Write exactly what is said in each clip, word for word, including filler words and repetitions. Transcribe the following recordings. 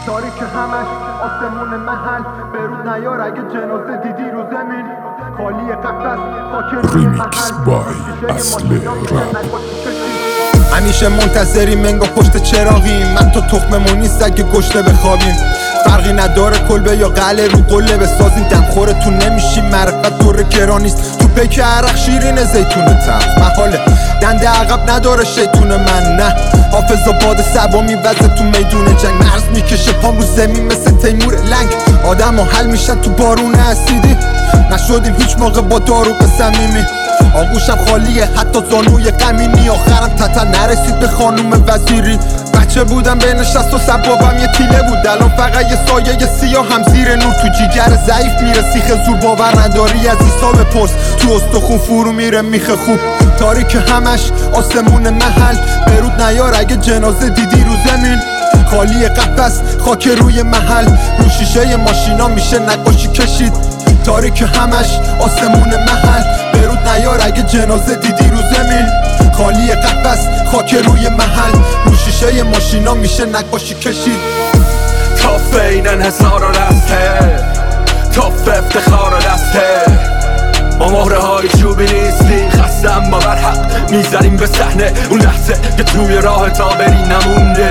تاریک همش آسمون محل برود نیار اگه جنازه دیدی رو زمین خالی قفس خاک روی محل. همیشه منتظریم انگار پشت چراغیم، من تو تخممون نیست اگه گشته بخوابیم. فرقی نداره کلبه یا قله رو قله بسازیم، دمخورتون نمیشیم معرفت دور گرانیست. تو پیک عرق شیرین زیتون تلخ محاله دنده عقب نداره شیطون من، نه حافظ و باد سبا میوزه تو میدون جنگ. مرز میکشه پام رو زمین مثل تیمور لنگ، آدم ها حل میشن تو بارون اسیدی. نشدیم هیچ موقع با داروغ صمیمی، آغوشم خالیه حتی زانوی غمینی. آخرم تتا نرسید به خانوم وزیری. بچه بودم بین شصت و سبابم یه تیله بود، الان فقط یه سایه سیاه هم زیر نور. تو جیگر ضعیف میره سیخ زور، باور نداری از ایسا بپرس تو استخون فرو میره میخه خوب. تاریک همش آسمون محل برود نیار اگه جنازه دیدی رو زمین خالی قفس خاک روی محل. رو شیشه ماشینا میشه نقاشی کشید. تاریک همش آسمون محل برود نیار اگه جنازه دیدی رو زمین خالی قفس خاک روی محل. رو شیشه ماشینا میشه نقاشی کشید. کافه این انحصار و رسته، توف افتخار و دسته، ما مهره های چوبی نیستیم. خستم با برحق میزنیم به صحنه، اون لحظه که توی راه تا بری نمونده.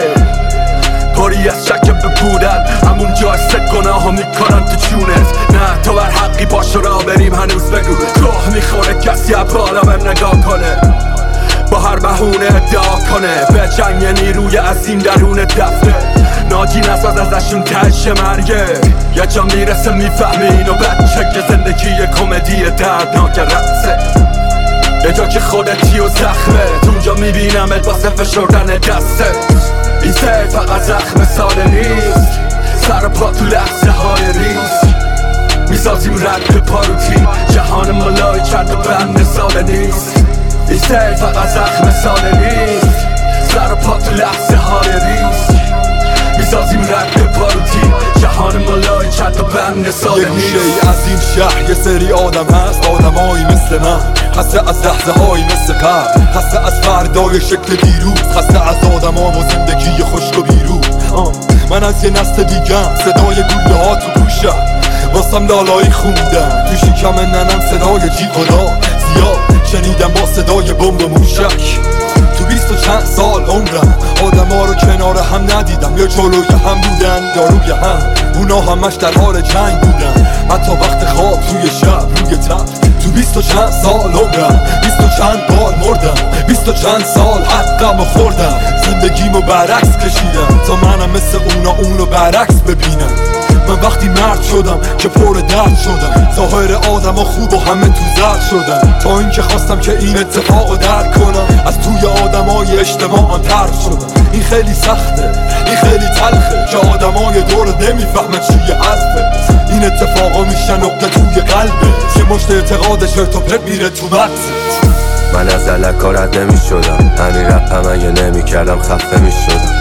پاری از شک به بودن همون جا است گناه ها میکنن تو چونت. نه تو بر حقی پاشو را بریم هنوز بگو گاه میخوره کسی بالا بهم نگاه کنه، با هر بهونه ادعا کنه به جنگ نیروی عظیم درون دفته. ناجی نساز ازشون تش مرگه، یه جا میرسه میفهمی اینو بچه که زندگی یه کمدی دردناک رقصه. یه جا که خودتی و زخمه اونجا میبینمت واسه فشردن دسته. این سر فقط زخم ساده نیست، سر پا تو لحظه های ریز میسازیم رد پاروتی. جهان ملای چند و بند ساده نیست. این سر فقط زخم ساده نیست، سر پا تو لحظه های ریز میسازیم رد پاروتی. جهان ملای چند و بند ساده نیست. یه گوشه ای از این شهر یه سری آدم هست، آدمایی مثل من، خسته از لحظه هایی مثل قبل، خسته از فردای شکل دیروز، خسته از آدم ها و زندگی خشک و بیروز. من از یه نسل دیگم، صدای گوله ها تو گوشم واسم لالایی خوندم. تو شکم ننم صدای جیغ و داد زیاد شنیدم با صدای بمب و موشک. تو بیست و چند سال عمرم آدم ها رو کنار هم ندیدم، یا جلوی هم بودن یا روی هم. اونا همش در حال جنگ بودن، حتی وقت خواب توی شب روی تخت. تو بیست و چند سال عمرم بیست و چند بار مردم، بیست و چند سال حقم رو خوردم. زندگیمو برعکس کشیدم تا منم مثل اونا اونو برعکس ببینم. من وقتی مرد شدم که پر درد شدم، ظاهر آدم ها خوب و همه تو زرد شدم. تا اینکه خواستم که این اتفاق رو درک کنم، از توی آدم های اجتماع طرد شدم. این خیلی سخته، این خیلی تلخه که آدم های دور نمیفهمن چیه حرفه. این اتفاقا میشن نقطه توی قلبه که مشت اعتقاد شرط و پرت میره تو مغزت. من از علکا رد نمی شدم، همین رپم اگه نمی کردم خفه می شدم.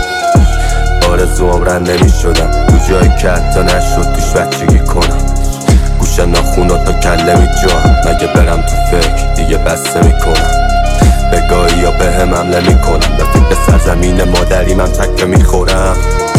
آرزوام رد نمی شدم تو جایی که حتی نشد توش بچگی کنم. گوش ناخونا تا کله می جام، مگه برم تو فکر دیگه بسته می کنم. بگاهی یا به هم حمله می کنم، به فکر سرزمین مادریم هم تکه می خورم.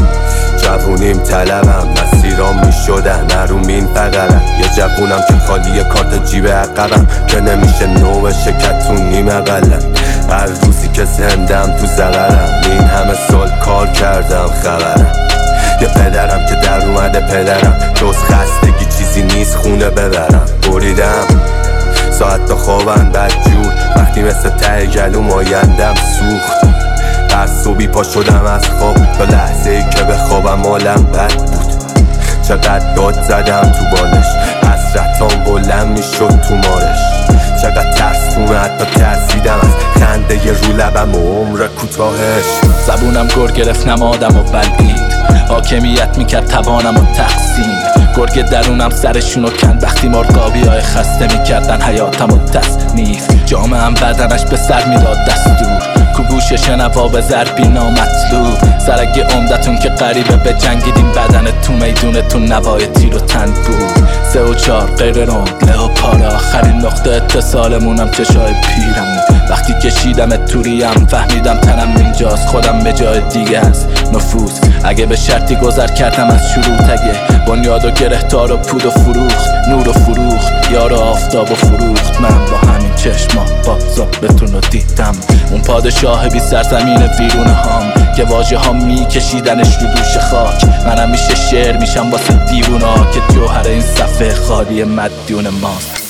جوونیم طلبم مسیرام می شدن نرومین فقرم. یه جوونم که خالی کارت جیب عقبم که نمیشه نوع شکتون نیمه قلم. هر روزی که زندم تو زغرم، این همه سال کار کردم خبرم. یه پدرم که در اومده پدرم، جز خستگی چیزی نیست خونه ببرم. بریدم ساعت تا خوابم بدجور، وقتی مثل ته گلوم آیندم سوخت. هر صبحی پا شدم از خواب تا لحظه ای که به خوابم حالم بد بود. چقدر داد زدم تو بالش، حسرتام بلند میشد تو مارش. چقدر ترسونه حتی ترسیدم از خنده ی رو لبم و عمر کوتاهش. زبونم گر گرفت نمادم و بلعید، حاکمیت میکرد توانم و تقسیم. گرگ درونم سرشونو کند وقتی مرغابی های خسته میکردن حیاتم و تصنیف. جامعهم بدنش به سر میداد دستور، کو گوش شنوا به ضربی نامطلوب سرگی عمدتون که قریبه به جنگیدین بدن تو میدونتون نوای تیر و تن بود سه و چار غیر روند لئوپارد آخرین نقطه اتصالمونم چشای پیرم وقتی کشیدم توریم فهمیدم تنم اینجاست خودم به جای دیگه است نفوذ اگه به شرطی گذر کردم از شروع اگه بنیاد و گرهتار و پود و فروخت نور و فروخت یار آفتاب و فروخت من با همین چشما بازابتون رو دیدم اون پادشاه بی سرزمین ویرونه هام که واژه ها می کشیدنش رو دوش خاک منم میشه شعر میشم واسه دیوونا که جوهر این صفحه خالی مدیون ماست